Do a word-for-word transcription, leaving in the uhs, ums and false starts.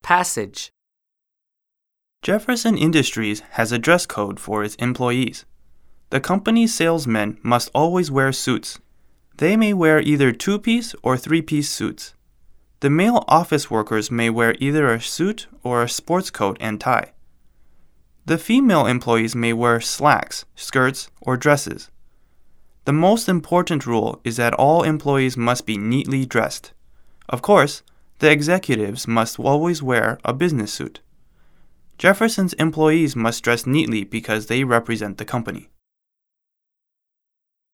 Passage. Jefferson Industries has a dress code for its employees. The company's salesmen must always wear suits. They may wear either two-piece or three-piece suits. The male office workers may wear either a suit or a sports coat and tie. The female employees may wear slacks, skirts, or dresses. The most important rule is that all employees must be neatly dressed. Of course, the executives must always wear a business suit. Jefferson's employees must dress neatly because they represent the company.